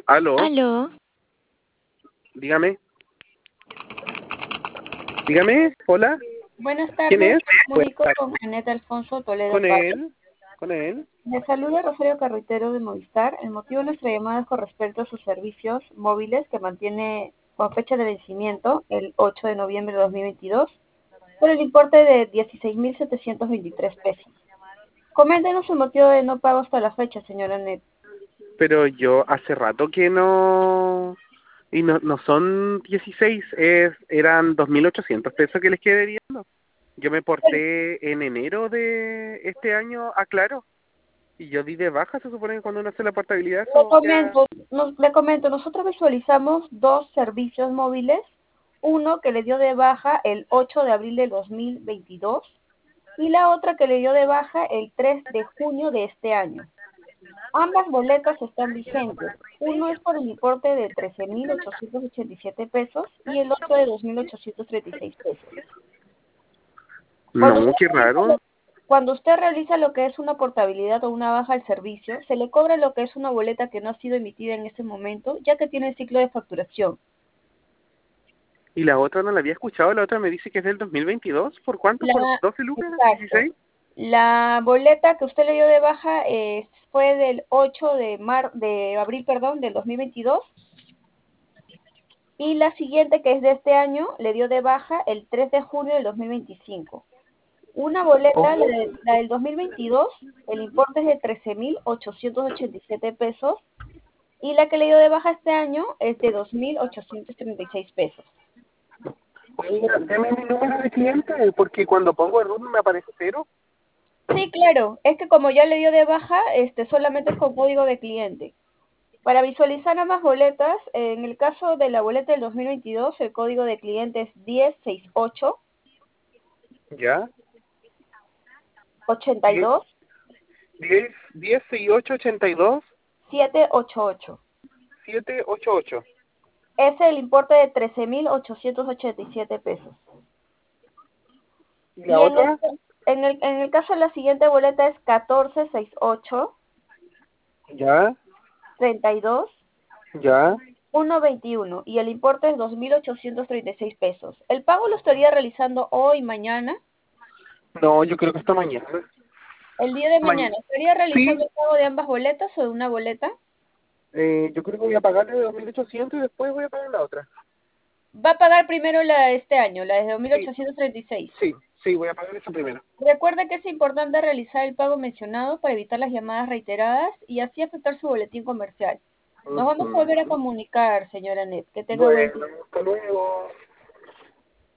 Aló, Aló, dígame, dígame, hola, Buenas ¿quién tardes, es? me Buenas comunico tardes. con Aneta Alfonso Toledo Con Pablo. él, con él. Le saluda Rosario Carretero de Movistar. El motivo de nuestra llamada es con respecto a sus servicios móviles que mantiene con fecha de vencimiento el 8 de noviembre de 2022 por el importe de 16.723 pesos. Coméntenos el motivo de no pago hasta la fecha, señora Anet. Pero yo hace rato que no, y no son 16, eran 2.800 pesos que les quedé debiendo. Yo me porté en enero de este año a Claro, y yo di de baja, se supone que cuando uno hace la portabilidad, Le eso ya... comento, le comento, nosotros visualizamos dos servicios móviles, uno que le dio de baja el 8 de abril de 2022 y la otra que le dio de baja el 3 de junio de este año. Ambas boletas están vigentes. Uno es por el importe de 13.887 pesos y el otro de 2.836 pesos. Cuando No, usted qué realiza raro. lo, cuando usted realiza lo que es una portabilidad o una baja al servicio, se le cobra lo que es una boleta que no ha sido emitida en ese momento, ya que tiene ciclo de facturación. Y la otra no la había escuchado, la otra me dice que es del 2022. ¿Por cuánto? ¿Por La, 12 lucas? exacto. ¿16? La boleta que usted le dio de baja fue del 8 de abril, perdón, del 2022 y la siguiente, que es de este año, le dio de baja el 3 de junio del 2025. Una boleta, la del 2022, el importe es de 13.887 pesos y la que le dio de baja este año es de 2.836 pesos. Oiga, deme mi número de cliente, porque cuando pongo el root me aparece cero. Sí, claro, es que como ya le dio de baja, solamente es con código de cliente. Para visualizar ambas boletas, en el caso de la boleta del 2022, el código de cliente es 1068 ¿Ya? 10, 82 10, 68, 82, 788. 788. Es el importe de 13.887 pesos. ¿Y la Y otra? en el caso de la siguiente boleta es 1468 ¿Ya? 32 ¿Ya? 121 y el importe es 2.836 pesos. El pago lo estaría realizando hoy, mañana, No, yo creo que hasta mañana. el día de Mañana. mañana. ¿Estaría Sí, realizando el pago de ambas boletas o de una boleta? yo creo que voy a pagarle de 2.800 y después voy a pagar la otra. Va a pagar primero la de este año, la de Sí, 2.836. sí, voy a pagar esa primero. Recuerde que es importante realizar el pago mencionado para evitar las llamadas reiteradas y así afectar su boletín comercial. Nos vamos a volver a Ujú. comunicar, señora Net. Que tenga buen día. Bueno, hasta luego.